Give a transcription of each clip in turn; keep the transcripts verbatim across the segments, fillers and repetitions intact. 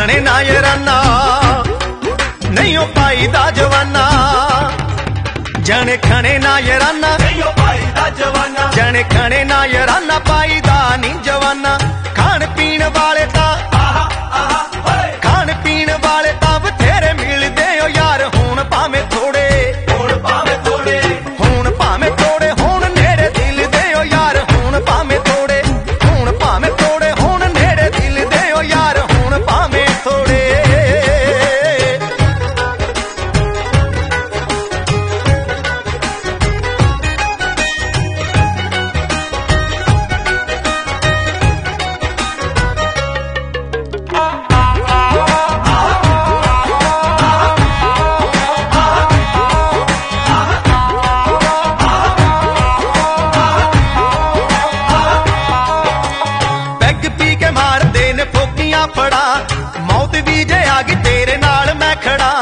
खणे ना यराना नहीं ओ पाई दा जवाना जने खणे ना यराना नहीं ओ पाई दा जवाना जने खणे ना यराना पाई दा नी जवाना खाण पीण वाले ता खाण पीण वाले ता बथेरे मिलदे ओ यार हुण भावें थोड़े हुण भावें थोड़े हुण भावें थोड़े हुण नेड़े दिल दे ओ यार हुण भावें थोड़े हुण भावें थोड़े हुण नेड़े दिल दे ओ यार हुण भावें थोड़े फड़ा मौत भी जे आ गई तेरे नाल मैं खड़ा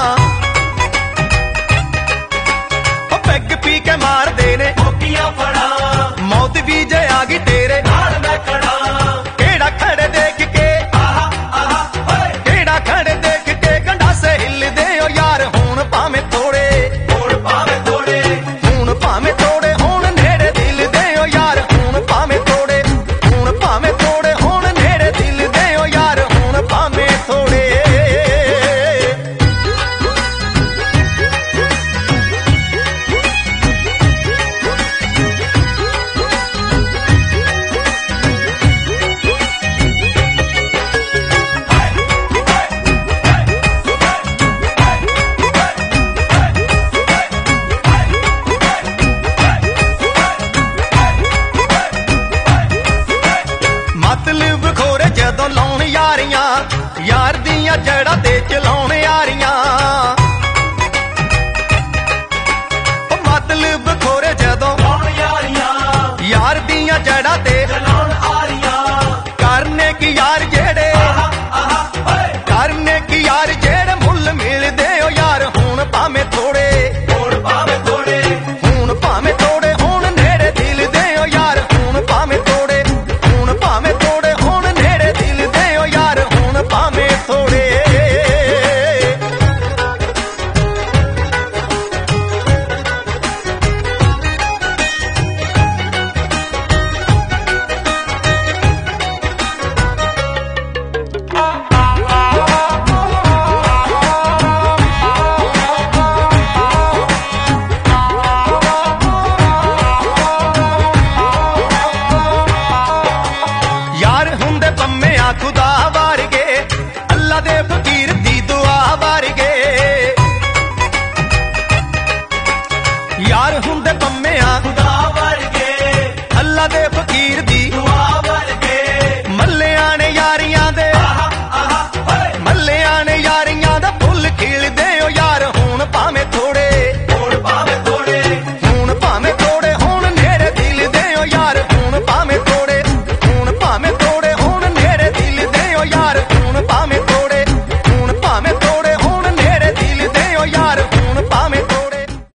पैग पी के मार देने ठोकियां फड़ा मौत भी जे आ गई तेरे नाल मैं खड़ा केड़ा खड़े देख के केड़ा खड़े देख के गंडासे हिल दे ओ यार हुण भावें थोड़े हुण भावें थोड़े हुण भावें थोड़े हुण नेड़े दिल दे ओ यार हुण भावें थोड़े हुण भावें थोड़े हुण नेड़े दिल दे ओ यार हुण भावें थोड़े मतलब खोरे जदों लाउण यारियां यार दियां